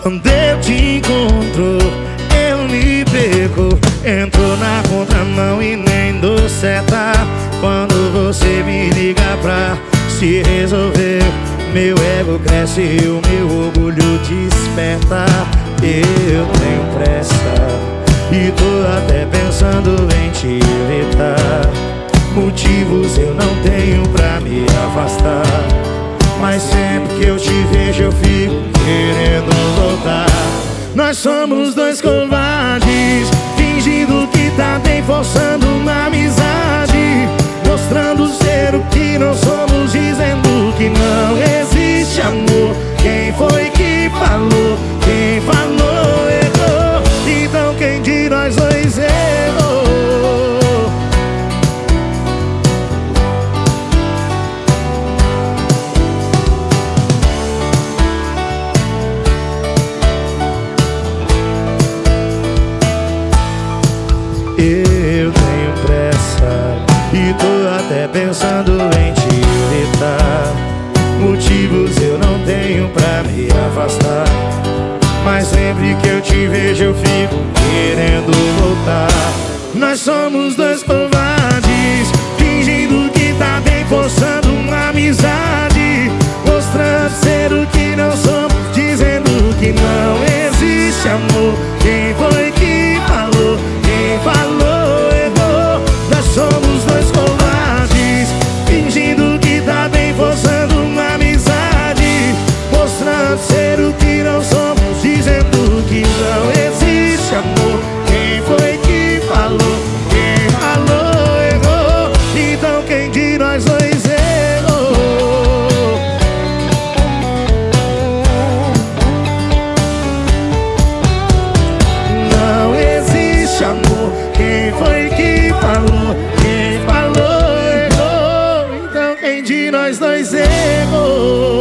Quando eu te encontro, eu me perco. Entro na contramão e nem dou seta. Quando você me liga pra se resolver, meu ego cresce e o meu orgulho desperta. Eu tenho pressa e tô até pensando em te evitar. Motivos eu não tenho pra me afastar, mas sempre que eu te vejo eu fico querendo voltar. Nós somos dois covardes, fingindo que tá bem, forçando uma amizade, mostrando ser o que não somos, dizendo que não existe amor. Quem foi que falou? Quem falou errou. Então quem de nós dois errou? Eu tenho pressa e tô até pensando em te evitar. Motivos eu não tenho pra me afastar, mas sempre que eu te vejo eu fico querendo voltar. Nós somos dois covardes, fingindo que tá bem, forçando uma amizade, mostrando ser o que não somos, dizendo que não existe amor. Quem foi que falou? Quem falou errou. Nós somos dois covardes, fingindo que tá bem, forçando uma amizade, mostrando ser o que não somos, dizendo que não existe amor. Quem foi que falou? Quem falou errou. Então quem de nós dois errou? Não existe amor. Quem foi que falou? Quem falou errou. Então quem de nós dois errou?